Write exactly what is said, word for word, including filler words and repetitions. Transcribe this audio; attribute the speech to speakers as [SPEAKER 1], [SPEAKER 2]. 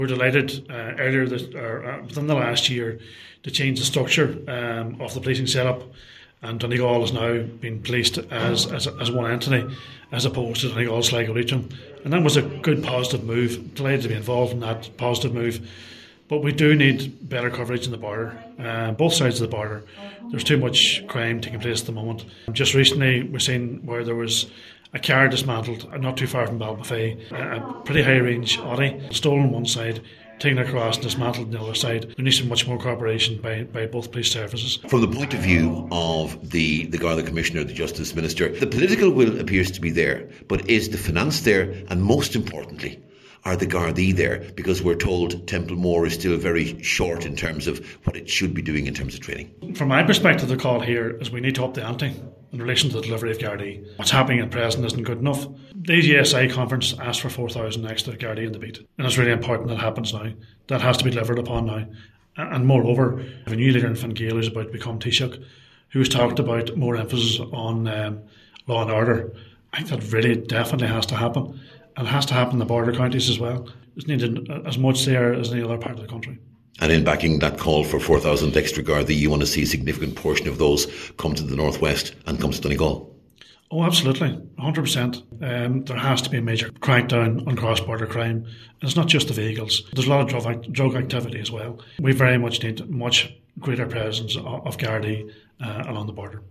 [SPEAKER 1] We're delighted uh, earlier this, or, uh, within the last year to change the structure um, of the policing setup, and Donegal has now been policed as, as as one entity as opposed to Donegal Sligo region, and that was a good positive move. Delighted to be involved in that positive move. But we do need better coverage in the border, uh, both sides of the border. There's too much crime taking place at the moment. Just recently, we're seeing where there was a car dismantled not too far from Balmafay, a pretty high-range Audi, stolen on one side, taken across and dismantled on the other side. There needs to be much more cooperation by, by both police services.
[SPEAKER 2] From the point of view of the, the Garda Commissioner, the Justice Minister, the political will appears to be there, but is the finance there? And most importantly, are the Gardaí there? Because we're told Templemore is still very short in terms of what it should be doing in terms of training.
[SPEAKER 1] From my perspective, the call here is we need to up the ante in relation to the delivery of Gardaí. What's happening at present isn't good enough. The A G S I conference asked for four thousand extra Gardaí in the beat, and it's really important that happens now. That has to be delivered upon now. And moreover, a new leader in Fine Gael who's about to become Taoiseach, who's talked about more emphasis on um, law and order. I think that really definitely has to happen. And it has to happen in the border counties as well. It's needed as much there as any other part of the country.
[SPEAKER 2] And in backing that call for four thousand extra Gardaí, you want to see a significant portion of those come to the northwest and come to Donegal?
[SPEAKER 1] Oh, absolutely, one hundred percent. Um, there has to be a major crackdown on cross-border crime. And it's not just the vehicles. There's a lot of drug, drug activity as well. We very much need much greater presence of, of Gardaí uh, along the border.